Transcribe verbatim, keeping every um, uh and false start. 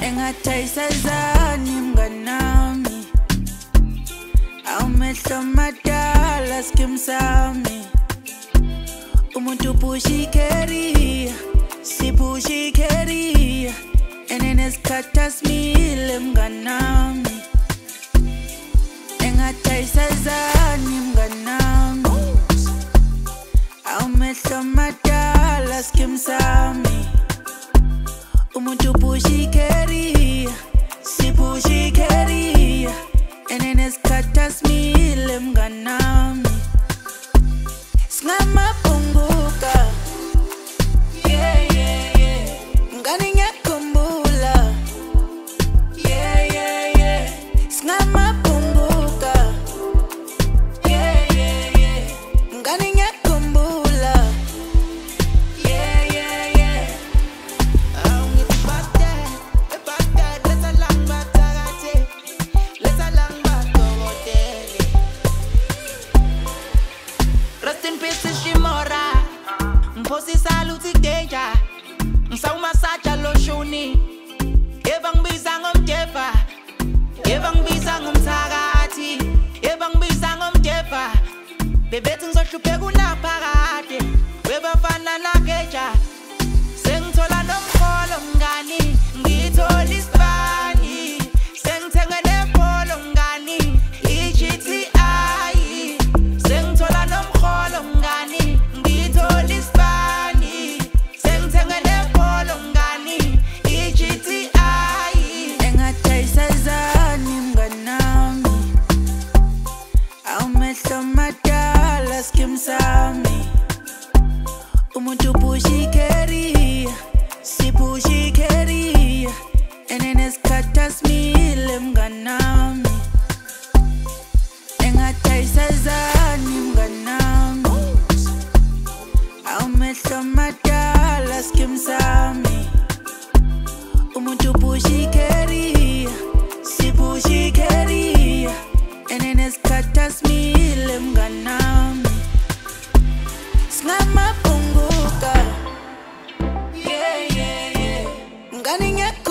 engathayisazani mnganami awumehlo madala skim sami umuntu pushi career sipushi career enenesikhatha simile mnganami engathayisazani mnganami awumehlo madala skim sami umuntu pushi career sipushi career enenesikhatha simile mnganami singamaphunguka yeah yeah yeah ngani ngiyakhumbula yeah yeah yeah singamaphunguka yeah yeah yeah ngani ngiyakhumbula yeah yeah yeah awungithi bade bade let's lang bathakathi let's lang badokotela rest in peace Shimora Mposi saluti danger Ngisawumasaja lo shoni Eva ngibiza ngomdefa Eva ngibiza ngomthakathi Eva ngibiza ngomdefa Bebethi ngizohlupheka unaphakade Webafana nageja Sengithola nomkholo mngani Ngithola isibani Sengithenga nepolo mngani I G T I Sengithola nomkholo mngani Ngithola isibani Sengithenga nepolo mngani I G T I engathayisazani mnganami awumehlo madala skim sami umuntu pushi career sipushi career enenesikhatha simile mnganami engathayisazani mnganami awumehlo madala skim sami umuntu pushi career sipushi career enenesikhatha simile mnganami singamaphunguka yeah yeah yeah ngani ngiyakhumbula